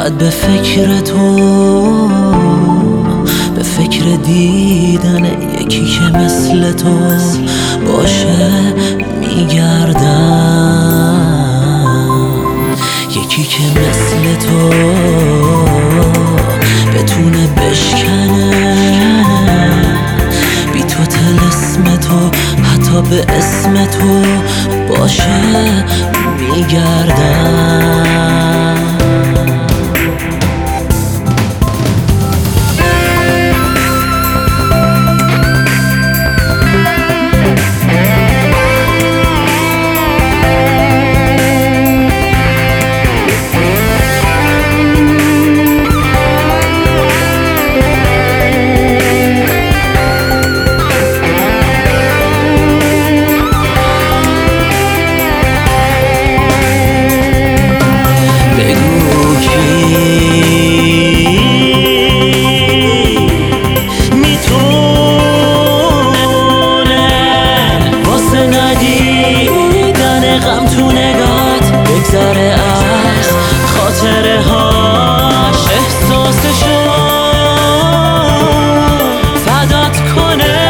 فقط به فکر تو، به فکر دیدن یکی که مثل تو باشه میگردم. یکی که مثل تو بتونه بشکنه بی تو طلسم تو، حتی به اسم تو باشه میگردم. بگذره از خاطره هاش، احساسشو فدات کنه.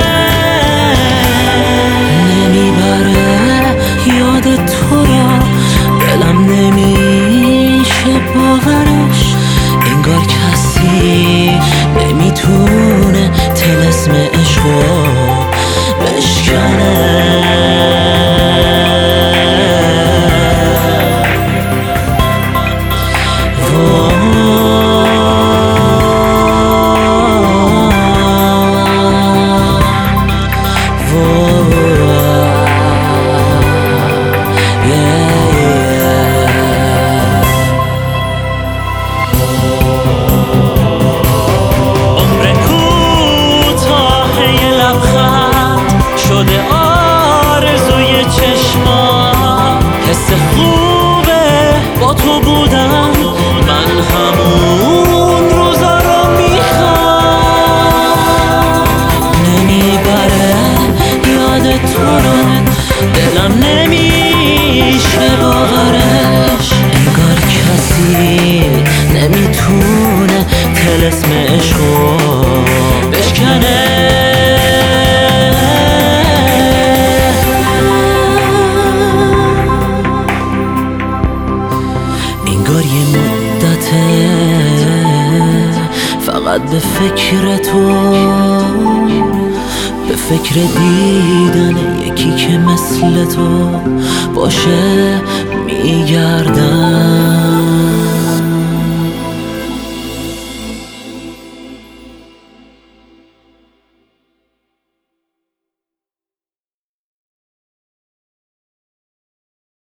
نمیبره یاد تو را دلم، نمیشه باورش، انگار کسی نمیتونه طلسم عشقو بشکنه. حس خوبه با تو بودم، من همون روزا رو میخوام. نمیبره یاد تو رو دلم، نمیشه باورش، انگار کسی نمیتونه طلسم عشقو بشکنه. انگار یه مدته فقط به فکر تو، به فکر دیدن یکی که مثل تو باشه میگردم.